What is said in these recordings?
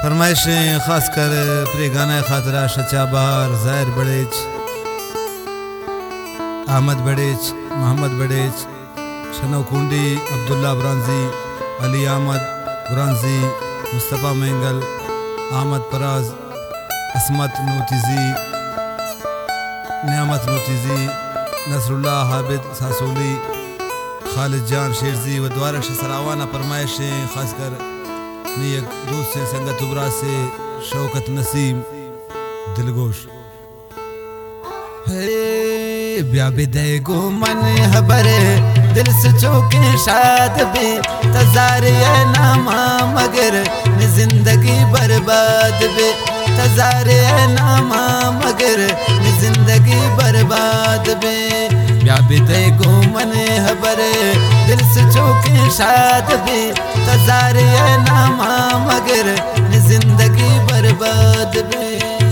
फरमाइशें खास कर प्रे गाना खातरा शचा बहार, ज़ाहिर बड़ेच, अहमद बड़ेच, मोहम्मद बड़ेच, शनो कुंडी, अब्दुल्ला ब्रांजी, अली अहमद ब्रांजी, मुस्तफ़ा मेंगल, अहमद पराज, असमत नूतिजी, नियामत नूतिजी, नसरुल्लाह हाबिद सासोली, खालिद जान शेरजी व द्वारक सरावाना फरमाइशें खास कर एक दोस्त से संगत उबरा से शौकत नसीम दिलगोश ब्या बिदे गो मन हबरे दिल से चौके शाद भी तजारे नामा मगर जिंदगी बर्बाद भी तजारे नामा मगर जिंदगी बर्बाद भी ब्या बिदे गो मन हबरे दिल से चौके शाद भी तजारे नामा मगर जिंदगी बर्बाद भी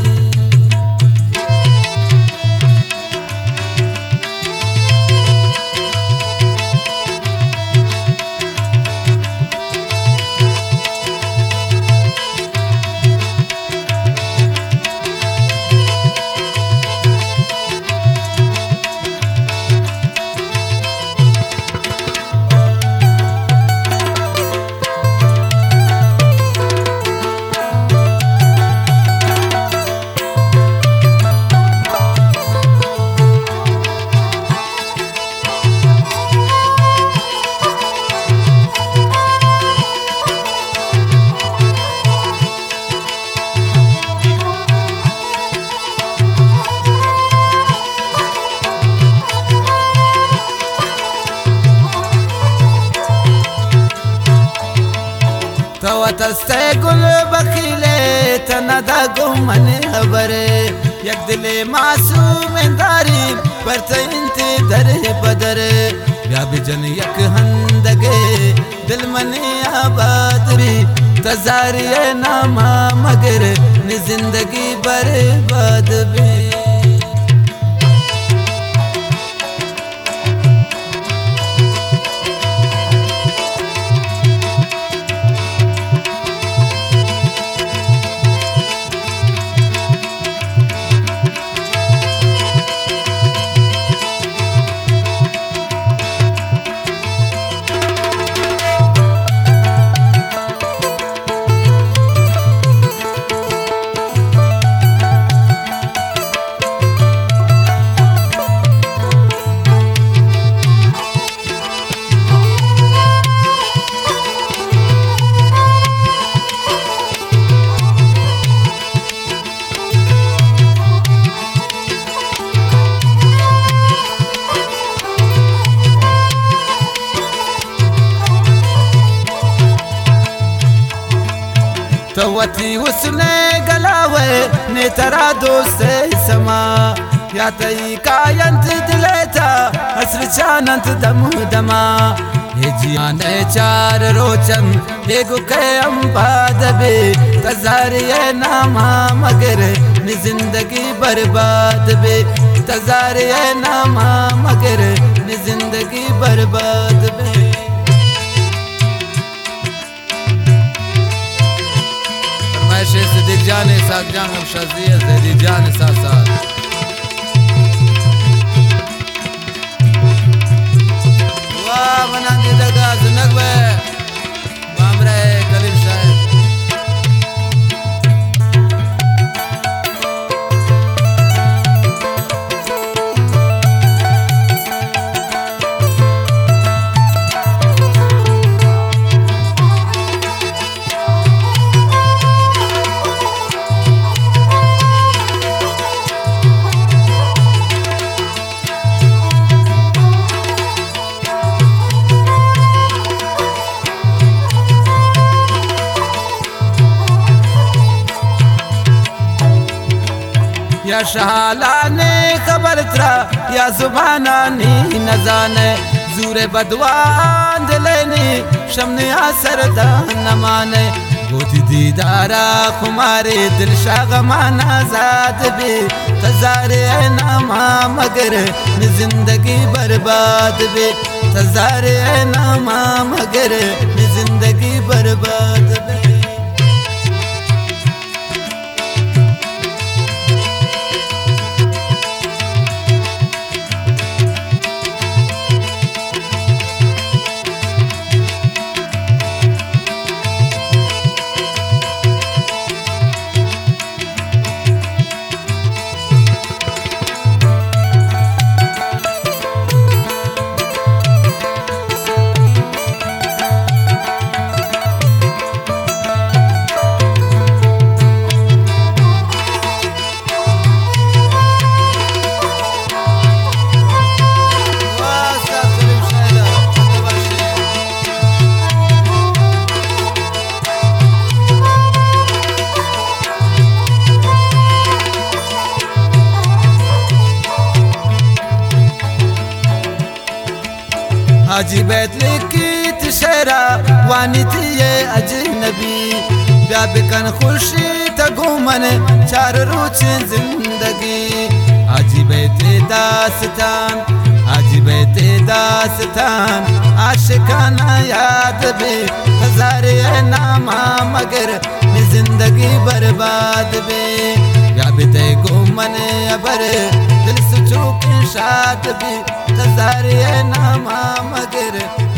तस्ते गुल बखीले तनदा गुमन हबरे यक दिले मासूम दारी पर इंत दर बदर या बिजन यक हंदगे दिल मने आबाद री तजारिए नामा मगर नि जिंदगी बर्बाद बे तवती उसने गलावे ने तरा दोस्त समा या तई कायंत दिलेता हसर चानंत दम दमा हे जियाने चार रोचम हे गुके अंबाद बे तजारिए नामा मगर नि जिंदगी बर्बाद बे तजारिए नामा मगर नि जिंदगी बर्बाद बे सदीक जाने साथ जान अब शाजिया सदीक जाने साथ वाह मना दी दगा जुनक बे बामरे कलीम शायद या शहाला ने खबर त्रा या जुबाना नी नजाने जूरे बदवान दिलेनी शमने असरदा न माने गोती दीदारा खुमारे दिल शागमाना जाद बे तजारे नामा मगर जिंदगी बर्बाद बे तजारे नामा मगर जिंदगी बर्बाद बे अजीबैत लिखित शेरा वानी थी ये अजनबी ब्या बिकन खुशी तगुमन चार रूच जिंदगी अजीबैत दास्तान अजीबैत दास्तान आशिकाना याद भी हजारे नामा मगर जिंदगी बर्बाद भी या बिते गुमन अबर दिल से चूक शाद भी हजारे नामा मगर